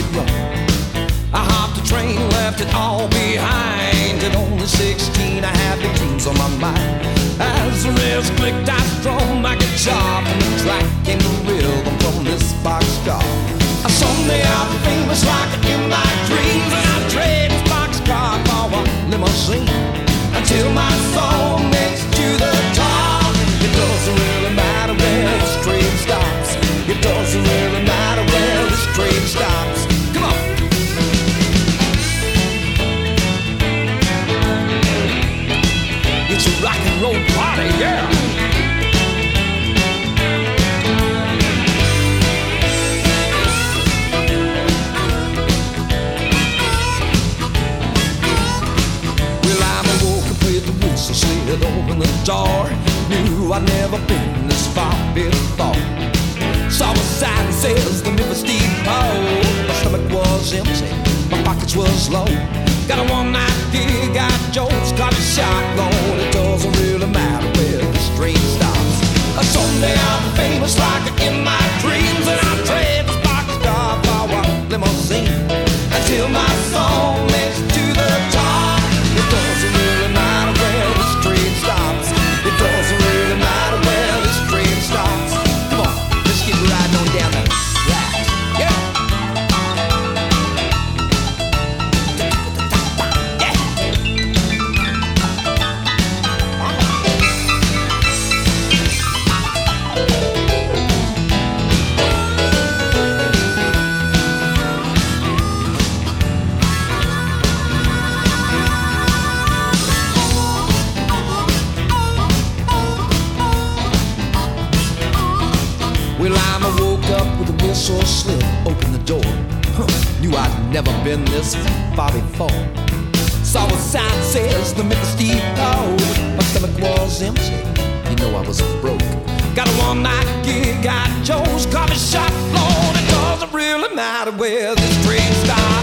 it run. I hopped the train, left it all behind. At only 16, I had the dreams on my mind. As the rails clicked, I strummed my guitar. From the track came the rhythm from this boxcar. Someday I'll be famous like in my dreams, and I'll trade this boxcar for a limousine until my soul makes it to the top. It doesn't really matter where this train stops. It doesn't really matter where this train stops. Come on. It's a rock and roll party, yeah. Slid open the door. Knew I'd never been this far before. Saw a sign that says the Memphis Depot. My stomach was empty, my pockets was low. Got a one-night gig at Joe's coffee shop. Lord, it doesn't really matter where this train stops. Someday I'll be famous like in my dreams, and I'll trade this boxcar for a limousine until my soul makes it to the top. It doesn't really matter where this train stops. It doesn't really matter where this train stops. Come on, let's get riding on down the track. Yeah. Well, I woke up with a whistle slip, opened the door. Knew I'd never been this far before. Saw a sign that says the Memphis Depot. My stomach was empty, you know I was broke. Got a one-night gig at Joe's coffee shop. Lord, it doesn't really matter where this train stops.